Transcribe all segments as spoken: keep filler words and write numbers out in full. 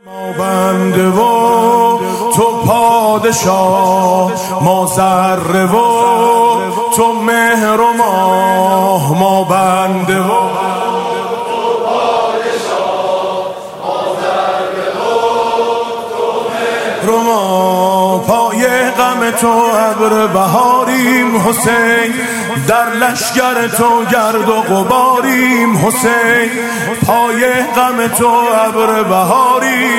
ما بنده و تو پادشاه، ما ذره و تو مهر و ماه. ما بنده و تو پادشاه، ما ذره و تو مهر و ماه. پای غم تو ابر بهاریم حسین، در لشگر تو گرد و غباریم حسین. پای غم تو ابر بهاریم،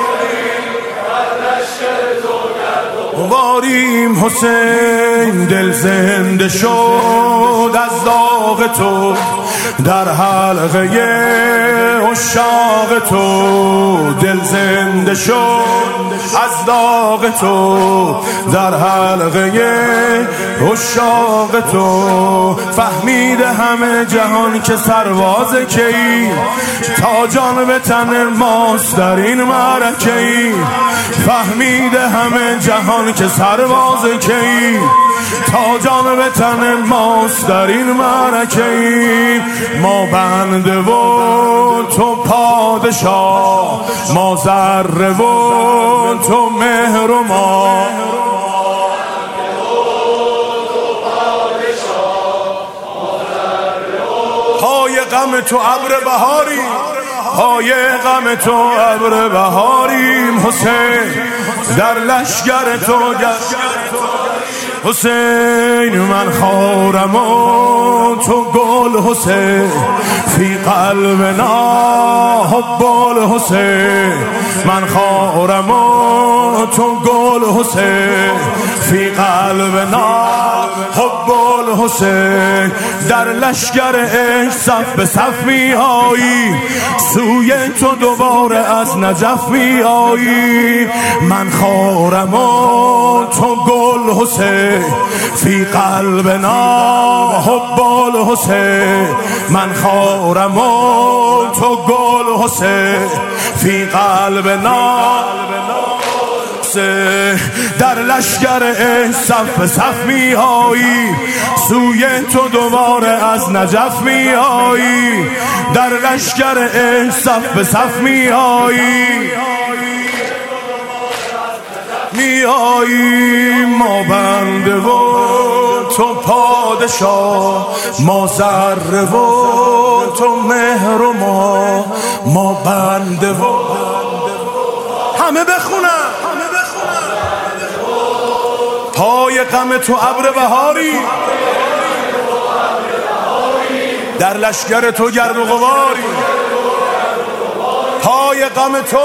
غباریم حسین. دل زنده شد از داغ تو، در حلقه عشاق تو. دل زنده شد از داغ تو، در حلقه عشاق تو. فهمیده همه جهان که سرواز کی، تا جان به تن ماست در این معرکه ای. فهمیده همه جهان که سرواز کی، تا جان به تن ماست در این معرکه ای. ما بنده و تو پادشاه، ما ذره و تو مهر و ماه. پای غم تو ابر بهاریم، پای غم تو ابر بهاریم حسین. در لشگر تو حسین، من خارم و تو گل حسین. فی قلبنا حب الحسین، من خارم و تو گل حسین. فی قلبنا حب الحسین. در لشگر عشق صف به صف می آیی، سوی تو دوباره از نجف می آیی. من خارم و تو گل حسین، فی قلبنا حب الحسین. من خارم و تو گل حسین، فی قلبنا. در لشگر عشق صف به صف می آیی، سوی تو دوباره از نجف می آیی. در لشگر عشق صف به صف می آیی، می آیی. ما بنده و تو پادشاه، ما ذره و تو مهر و ما. ما بنده و همه بخونن، پای غم تو ابر بهاری، در لشگر تو گرد و غباری. پای غم تو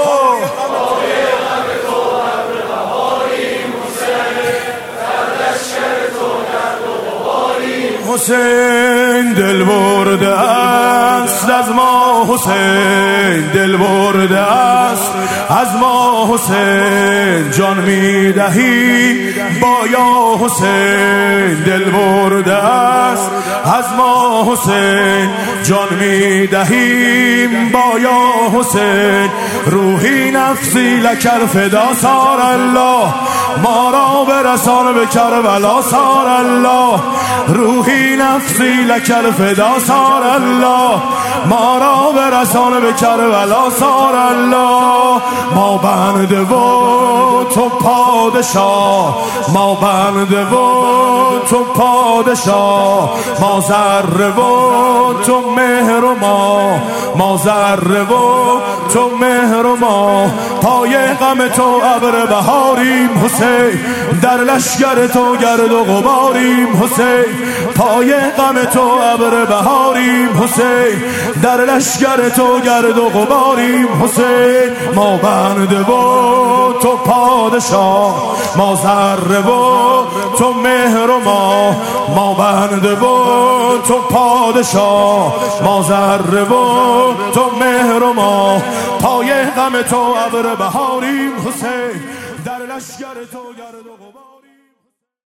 حسین. دل برده است از ما حسین، دل برده است از ما حسین. جان میدهی با یا حسین، دل برده است از ما حسین. جان میدهیم با یا حسین. روحی نفسی لکر فدا سار الله، ما را برسان به کربلا سار الله. روحی نفسی لکر فدا سار الله، ما را برسان به کربلا سار الله. ما بنده و تو پادشاه، ما بنده و تو پادشاه. ما ذره و تو مهر و ما، ما ذره و تو مهر و ما. پای غم تو ابر بهاریم حسین، در لشگر تو گرد و غباریم حسین. پای غم تو ابر بهاریم حسین، در لشگر تو گرد و غباریم حسین. ما بنده و تو پادشاه، ما ذره و تو مهر و ما. ما بنده و تو پادشاه، ما ذره و تو مهر و ما. پای غم تو ابر بهاریم حسین، در لشگر تو گرد و غبار.